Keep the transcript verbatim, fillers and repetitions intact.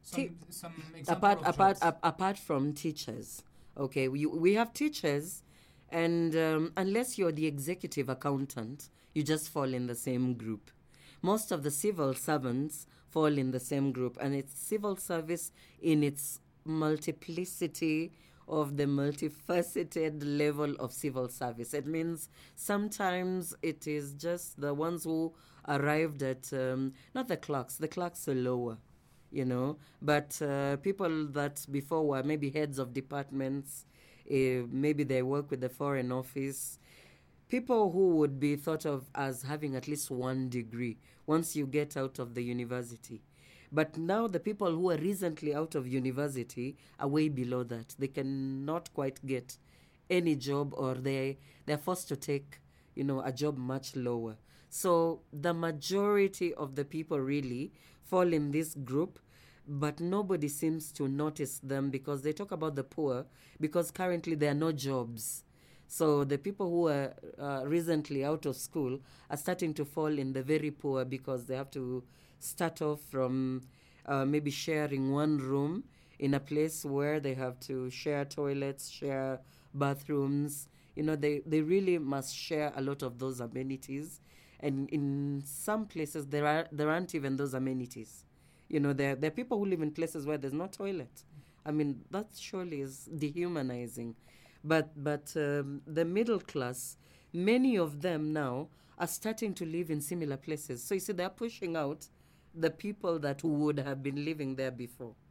some Ti- some example apart of apart jobs. ap- apart from teachers, okay, we we have teachers, and um, unless you're the executive accountant, you just fall in the same group. Most of the civil servants fall in the same group, and it's civil service in its multiplicity of the multifaceted level of civil service. It means sometimes it is just the ones who arrived at um, not the clerks. The clerks are lower, you know, but uh, people that before were maybe heads of departments, uh, maybe they work with the foreign office, people who would be thought of as having at least one degree once you get out of the university. But now the people who are recently out of university are way below that. They cannot quite get any job, or they they're forced to take, you know, a job much lower. So the majority of the people really fall in this group, but nobody seems to notice them because they talk about the poor because currently there are no jobs. So the people who are uh, recently out of school are starting to fall in the very poor because they have to start off from uh, maybe sharing one room in a place where they have to share toilets, share bathrooms. You know, they, they really must share a lot of those amenities. And in some places, there are there aren't even those amenities. You know, there, there are people who live in places where there's no toilet. I mean, that surely is dehumanizing. But but um, the middle class, many of them now are starting to live in similar places. So you see, they're pushing out the people that would have been living there before.